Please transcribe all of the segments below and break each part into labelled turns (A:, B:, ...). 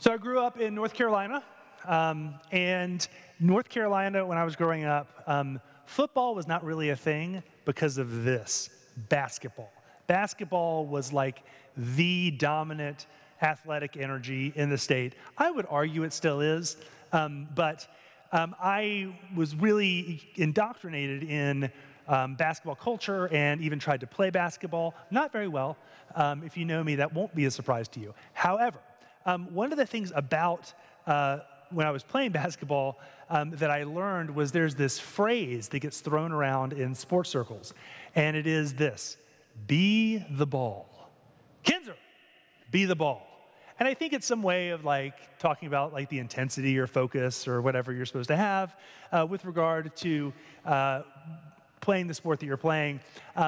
A: So I grew up in North Carolina, and North Carolina, when I was growing up, football was not really a thing because of this, basketball. Basketball was like the dominant athletic energy in the state. I would argue it still is, but I was really indoctrinated in basketball culture and even tried to play basketball. Not very well. If you know me, that won't be a surprise to you. However, one of the things about when I was playing basketball that I learned was there's this phrase that gets thrown around in sports circles, and it is this: be the ball. Kinzer, be the ball. And I think it's some way of like talking about like the intensity or focus or whatever you're supposed to have with regard to playing the sport that you're playing.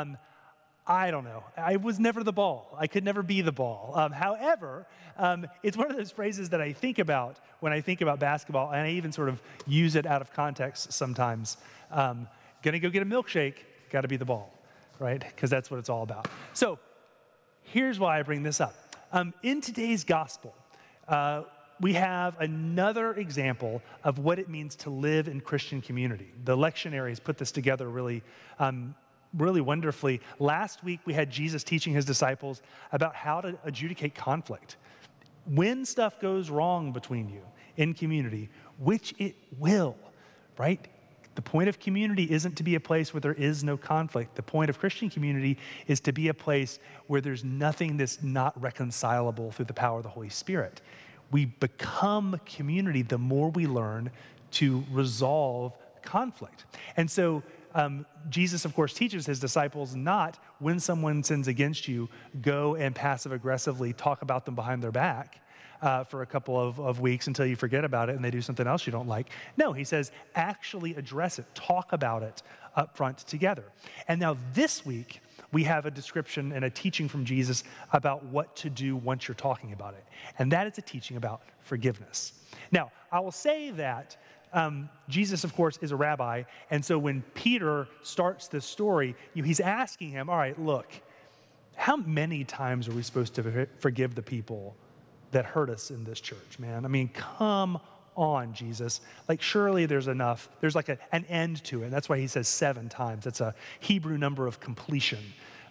A: I don't know. I was never the ball. I could never be the ball. However, it's one of those phrases that I think about when I think about basketball, and I even sort of use it out of context sometimes. Gonna go get a milkshake, gotta be the ball, right? Because that's what it's all about. So here's why I bring this up. In today's gospel, we have another example of what it means to live in Christian community. The lectionaries put this together really wonderfully. Last week, we had Jesus teaching his disciples about how to adjudicate conflict. When stuff goes wrong between you in community, which it will, right? The point of community isn't to be a place where there is no conflict. The point of Christian community is to be a place where there's nothing that's not reconcilable through the power of the Holy Spirit. We become community the more we learn to resolve conflict. And so Jesus, of course, teaches his disciples not, when someone sins against you, go and passive-aggressively talk about them behind their back for a couple of weeks until you forget about it and they do something else you don't like. No, he says, actually address it, talk about it up front together. And now this week, we have a description and a teaching from Jesus about what to do once you're talking about it. And that is a teaching about forgiveness. Now, I will say that Jesus, of course, is a rabbi, and so when Peter starts this story, he's asking him, all right, look, how many times are we supposed to forgive the people that hurt us in this church, man? I mean, come on, Jesus. Like, surely there's enough. There's like an end to it. That's why he says 7 times. That's a Hebrew number of completion,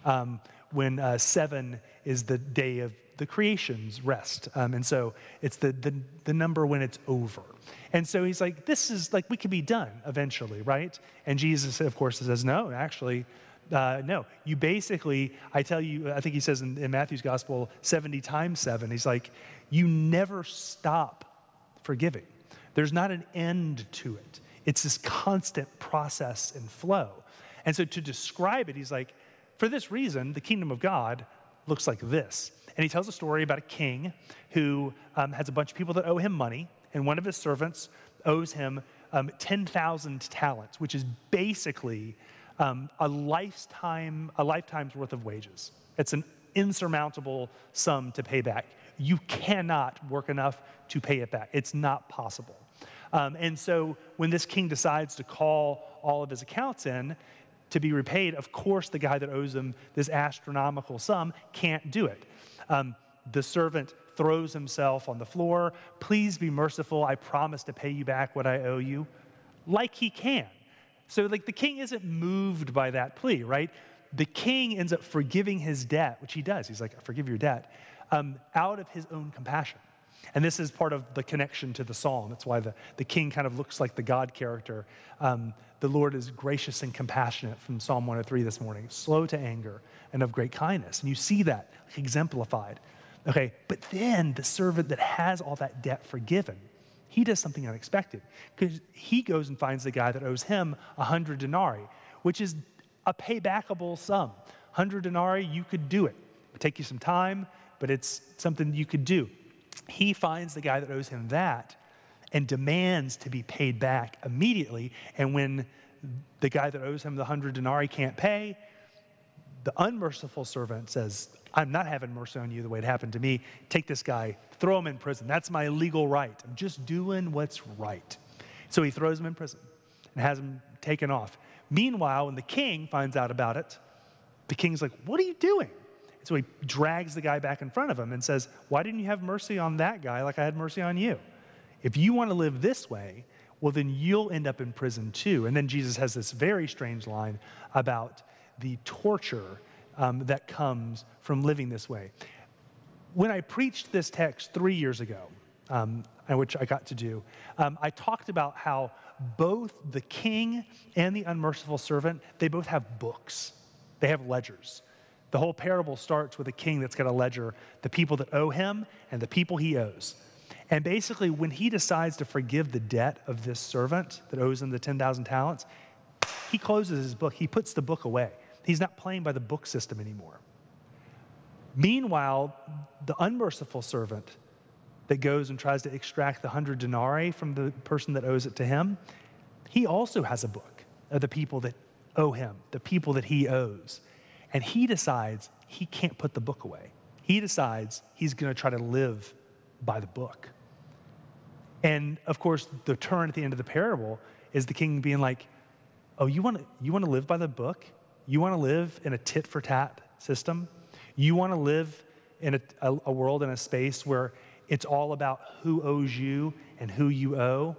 A: when 7 is the day of the creation's rest. And so it's the number when it's over. And so he's like, this is like, we could be done eventually, right? And Jesus, of course, says, no, actually, no. You basically, I tell you, I think he says in Matthew's gospel, 70 times 7. He's like, you never stop forgiving. There's not an end to it. It's this constant process and flow. And so to describe it, he's like, for this reason, the kingdom of God looks like this. And he tells a story about a king who has a bunch of people that owe him money, and one of his servants owes him 10,000 talents, which is basically a lifetime's worth of wages. It's an insurmountable sum to pay back. You cannot work enough to pay it back. It's not possible. And so when this king decides to call all of his accounts in to be repaid, of course the guy that owes him this astronomical sum can't do it. The servant throws himself on the floor. Please be merciful. I promise to pay you back what I owe you. Like he can. So like the king isn't moved by that plea, right? The king ends up forgiving his debt, which he does. He's like, I forgive your debt, out of his own compassion. And this is part of the connection to the psalm. That's why the king kind of looks like the God character. The Lord is gracious and compassionate from Psalm 103 this morning, slow to anger and of great kindness. And you see that exemplified. Okay, but then the servant that has all that debt forgiven, he does something unexpected, because he goes and finds the guy that owes him 100 denarii, which is a paybackable sum. 100 denarii, you could do it. It would take you some time, but it's something you could do. He finds the guy that owes him that and demands to be paid back immediately. And when the guy that owes him the 100 denarii can't pay, the unmerciful servant says, I'm not having mercy on you the way it happened to me. Take this guy, throw him in prison. That's my legal right. I'm just doing what's right. So he throws him in prison and has him taken off. Meanwhile, when the king finds out about it, the king's like, what are you doing? So he drags the guy back in front of him and says, why didn't you have mercy on that guy like I had mercy on you? If you want to live this way, well, then you'll end up in prison too. And then Jesus has this very strange line about the torture that comes from living this way. When I preached this text 3 years ago, which I got to do, I talked about how both the king and the unmerciful servant, they both have books. They have ledgers. The whole parable starts with a king that's got a ledger, the people that owe him and the people he owes. And basically, when he decides to forgive the debt of this servant that owes him the 10,000 talents, he closes his book. He puts the book away. He's not playing by the book system anymore. Meanwhile, the unmerciful servant that goes and tries to extract the 100 denarii from the person that owes it to him, he also has a book of the people that owe him, the people that he owes. And he decides he can't put the book away. He decides he's going to try to live by the book. And of course, the turn at the end of the parable is the king being like, oh, you want to live by the book? You want to live in a tit-for-tat system? You want to live in a world, in a space where it's all about who owes you and who you owe?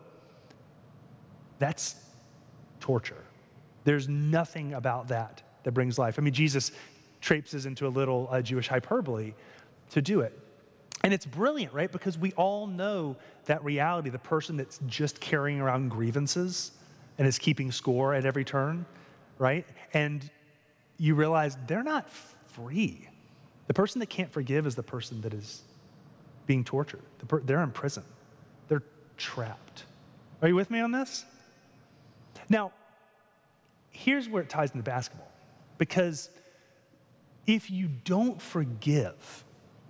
A: That's torture. There's nothing about that brings life. I mean, Jesus traipses into a little Jewish hyperbole to do it. And it's brilliant, right? Because we all know that reality, the person that's just carrying around grievances and is keeping score at every turn, right? And you realize they're not free. The person that can't forgive is the person that is being tortured. They're in prison. They're trapped. Are you with me on this? Now, here's where it ties into basketball. Because if you don't forgive,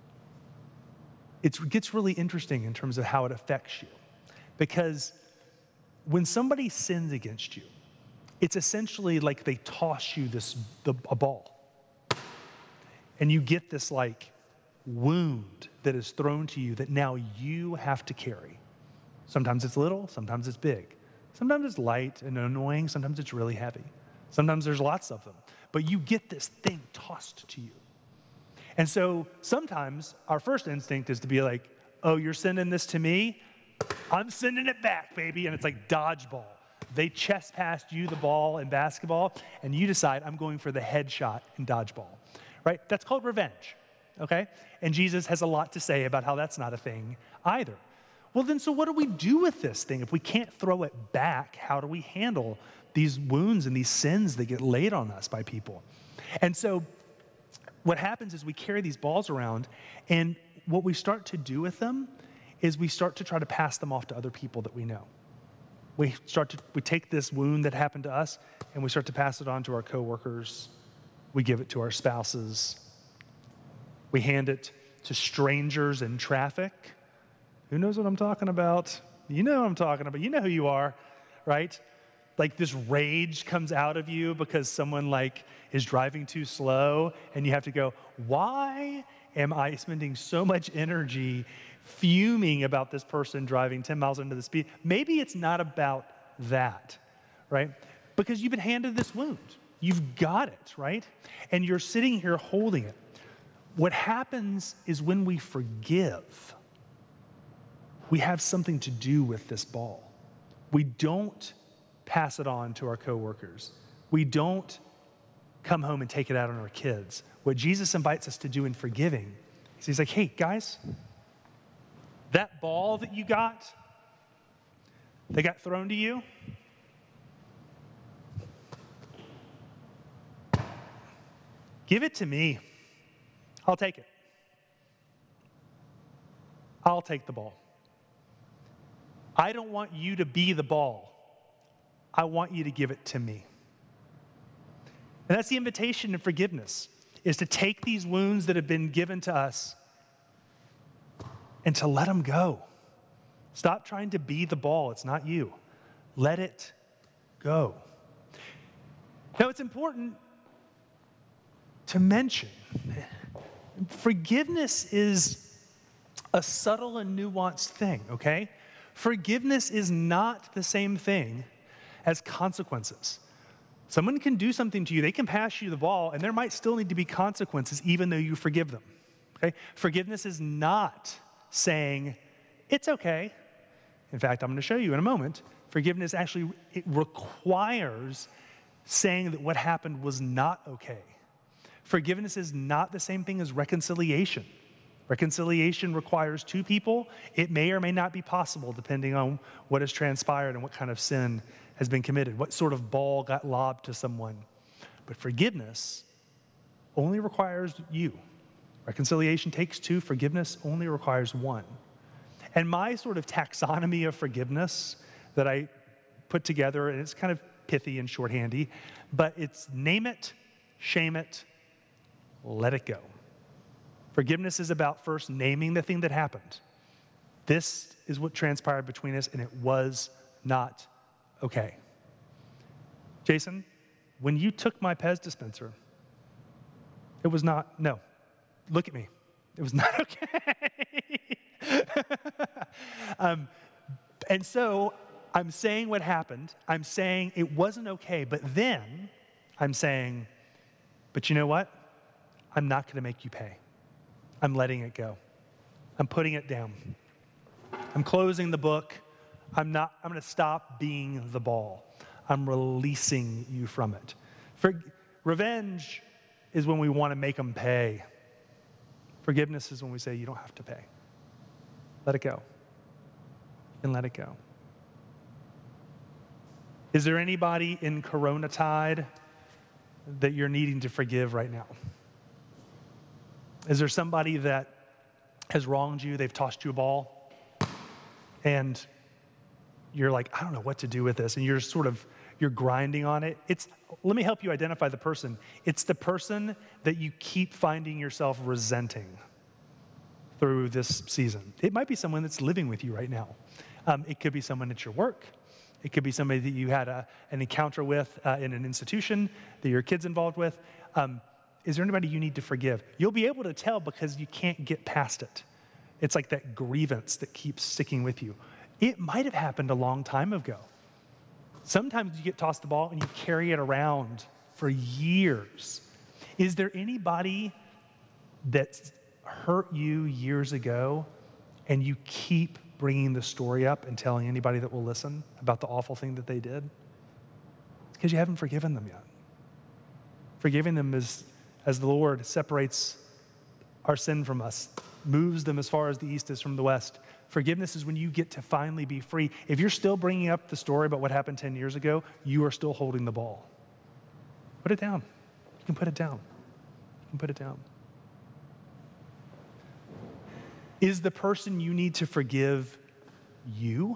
A: it gets really interesting in terms of how it affects you. Because when somebody sins against you, it's essentially like they toss you a ball. And you get this like wound that is thrown to you that now you have to carry. Sometimes it's little, sometimes it's big. Sometimes it's light and annoying, sometimes it's really heavy. Sometimes there's lots of them. But you get this thing tossed to you. And so sometimes our first instinct is to be like, oh, you're sending this to me? I'm sending it back, baby. And it's like dodgeball. They chest passed you the ball in basketball, and you decide, I'm going for the headshot in dodgeball, right? That's called revenge, okay? And Jesus has a lot to say about how that's not a thing either. Well, then, so what do we do with this thing? If we can't throw it back, how do we handle these wounds and these sins that get laid on us by people? And so what happens is we carry these balls around, and what we start to do with them is we start to try to pass them off to other people that we know. We take this wound that happened to us, and we start to pass it on to our coworkers. We give it to our spouses. We hand it to strangers in traffic. Who knows what I'm talking about? You know what I'm talking about. You know who you are, right? Like this rage comes out of you because someone like is driving too slow, and you have to go, why am I spending so much energy fuming about this person driving 10 miles into the speed? Maybe it's not about that, right? Because you've been handed this wound. You've got it, right? And you're sitting here holding it. What happens is when we forgive, we have something to do with this ball. We don't pass it on to our coworkers. We don't come home and take it out on our kids. What Jesus invites us to do in forgiving is he's like, hey, guys, that ball that you got, that got thrown to you, give it to me. I'll take it. I'll take the ball. I don't want you to be the ball. I want you to give it to me. And that's the invitation in forgiveness, is to take these wounds that have been given to us and to let them go. Stop trying to be the ball. It's not you. Let it go. Now, it's important to mention, forgiveness is a subtle and nuanced thing, okay? Forgiveness is not the same thing as consequences. Someone can do something to you, they can pass you the ball, and there might still need to be consequences even though you forgive them. Okay? Forgiveness is not saying, it's okay. In fact, I'm going to show you in a moment. Forgiveness actually, it requires saying that what happened was not okay. Forgiveness is not the same thing as reconciliation. Reconciliation requires two people. It may or may not be possible depending on what has transpired and what kind of sin has been committed, what sort of ball got lobbed to someone. But forgiveness only requires you. Reconciliation takes two. Forgiveness only requires one. And my sort of taxonomy of forgiveness that I put together, and it's kind of pithy and shorthandy, but it's name it, shame it, let it go. Forgiveness is about first naming the thing that happened. This is what transpired between us, and it was not okay. Jason, when you took my Pez dispenser, it was not, no, look at me. It was not okay. And so I'm saying what happened. I'm saying it wasn't okay, but then I'm saying, but you know what? I'm not going to make you pay. I'm letting it go. I'm putting it down. I'm closing the book. I'm going to stop being the ball. I'm releasing you from it. Revenge is when we want to make them pay. Forgiveness is when we say, you don't have to pay. Let it go. And let it go. Is there anybody in Corona Tide that you're needing to forgive right now? Is there somebody that has wronged you, they've tossed you a ball, and you're like, I don't know what to do with this, and you're grinding on it? Let me help you identify the person. It's the person that you keep finding yourself resenting through this season. It might be someone that's living with you right now. It could be someone at your work. It could be somebody that you had an encounter with in an institution that your kid's involved with. Is there anybody you need to forgive? You'll be able to tell because you can't get past it. It's like that grievance that keeps sticking with you. It might have happened a long time ago. Sometimes you get tossed the ball and you carry it around for years. Is there anybody that hurt you years ago and you keep bringing the story up and telling anybody that will listen about the awful thing that they did? It's because you haven't forgiven them yet. Forgiving them is as the Lord separates our sin from us, moves them as far as the east is from the west. Forgiveness is when you get to finally be free. If you're still bringing up the story about what happened 10 years ago, you are still holding the ball. Put it down. You can put it down. You can put it down. Is the person you need to forgive you?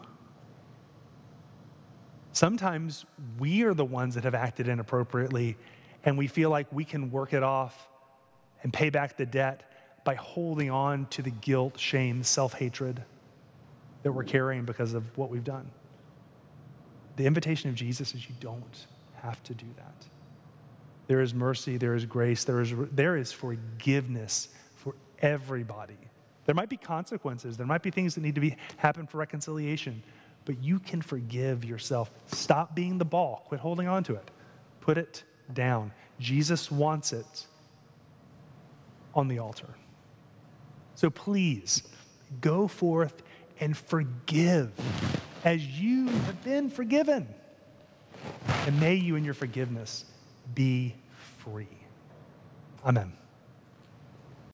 A: Sometimes we are the ones that have acted inappropriately, and we feel like we can work it off and pay back the debt by holding on to the guilt, shame, self-hatred that we're carrying because of what we've done. The invitation of Jesus is you don't have to do that. There is mercy, there is grace, there is forgiveness for everybody. There might be consequences. There might be things that need to happen for reconciliation, but you can forgive yourself. Stop being the ball. Quit holding on to it. Put it down. Jesus wants it on the altar. So please, go forth and forgive as you have been forgiven. And may you in your forgiveness be free. Amen.